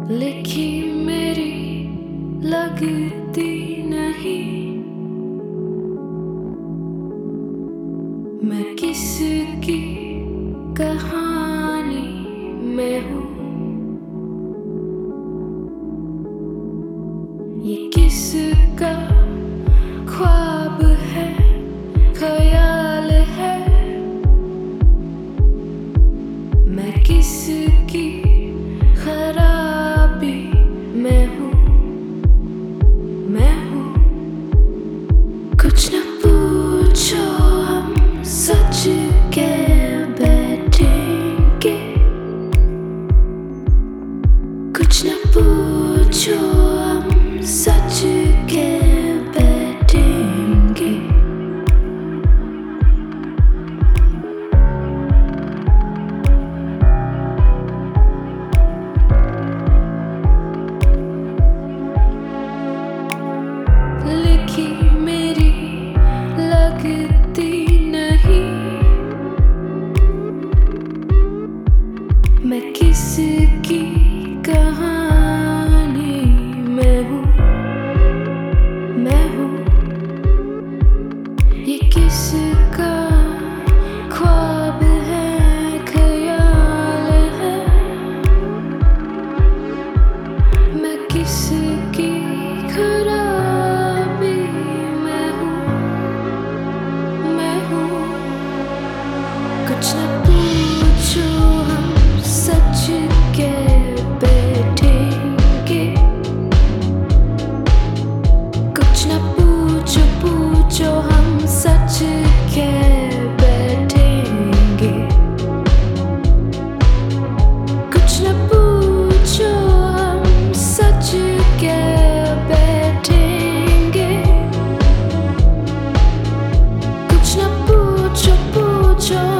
लिखी मेरी लगती नहीं। मैं किसकी कहानी में हूँ, ये किसका ख्वाब है, ख्याल है। मैं किसकी खराबी में हूँ, मैं हूँ। कुछ न पूछो, हम सच के बैठेंगे। कुछ न पूछो, हम सच के बैठेंगे। लिखी मेरी लगती नहीं। मैं किसकी कहानी में हूँ, मैं हूँ। ये किसका ख्वाब है, ख्याल है। मैं किसकी खराबी में हूँ, मैं हूँ। कुछ न पूछो, हम सच के बैठेंगे। कुछ न पूछो, पूछो, हम सच के बैठेंगे। कुछ न पूछो, हम सच के बैठेंगे। कुछ न पूछो, पूछो